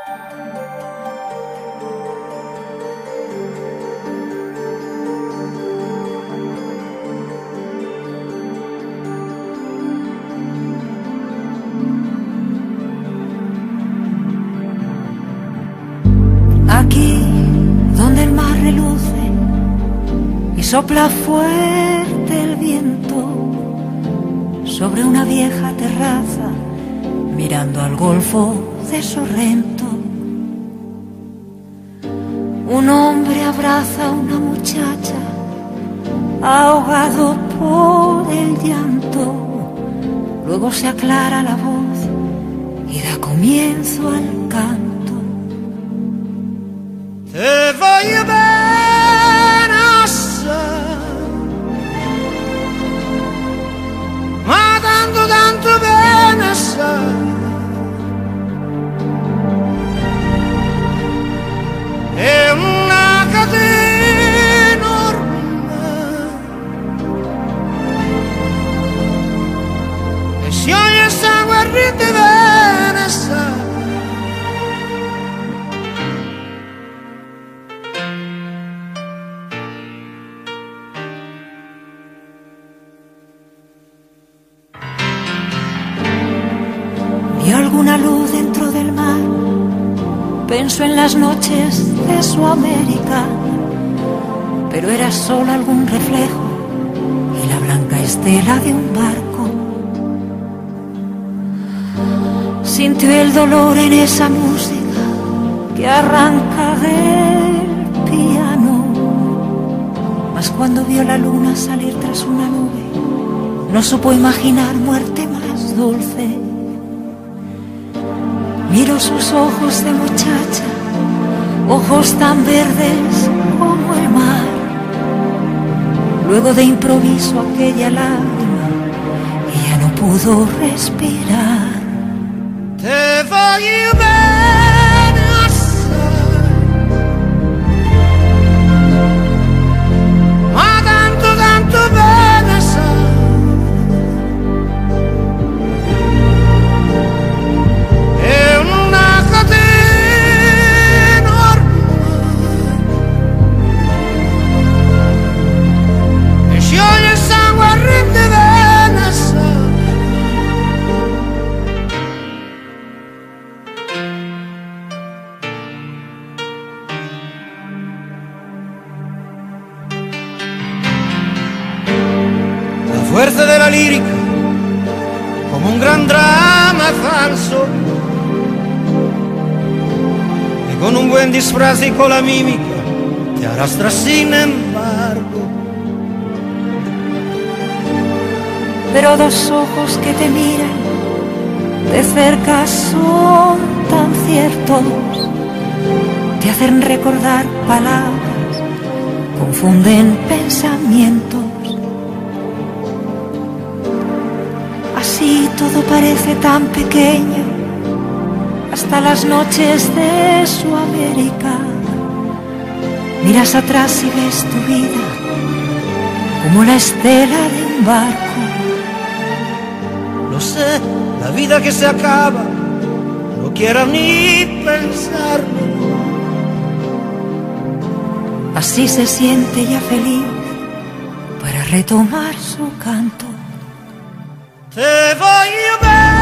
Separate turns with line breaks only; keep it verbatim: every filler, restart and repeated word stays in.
Aquí donde el mar reluce y sopla fuerte el viento sobre una vieja terraza mirando al golfo de Sorrento. Un hombre abraza a una muchacha ahogado por el llanto. Luego se aclara la voz y da comienzo al canto.
Te voglio bene assai, ma tanto tanto bene assai. È una catena ormai e si ogni sangue rinde bene assai.
Vio alguna luz dentro del mar, pensó en las noches de su América, pero era solo algún reflejo y la blanca estela de un barco. Sintió el dolor en esa música que arranca del piano, mas cuando vio la luna salir tras una nube, no supo imaginar muerte más dulce. Miró sus ojos de muchacha, ojos tan verdes como el mar. Luego de improviso aquella lágrima y ya no pudo respirar.
Te voglio bene assai, ma tanto tanto bene assai. È una catena ormai e scioglie il sangue e rende bene assai. La fuerza de la lírica, como un gran drama falso, que con un buen disfraz y con la mímica te arrastra sin embargo.
Pero dos ojos que te miran de cerca son tan ciertos, te hacen recordar palabras, confunden pensamientos. Así todo parece tan pequeño, hasta las noches de su América. Miras atrás y ves tu vida como la estela de un barco.
Lo sé, la vida que se acaba, no quiero ni pensarlo.
Así se siente ya feliz para retomar su canto.
Te voglio bene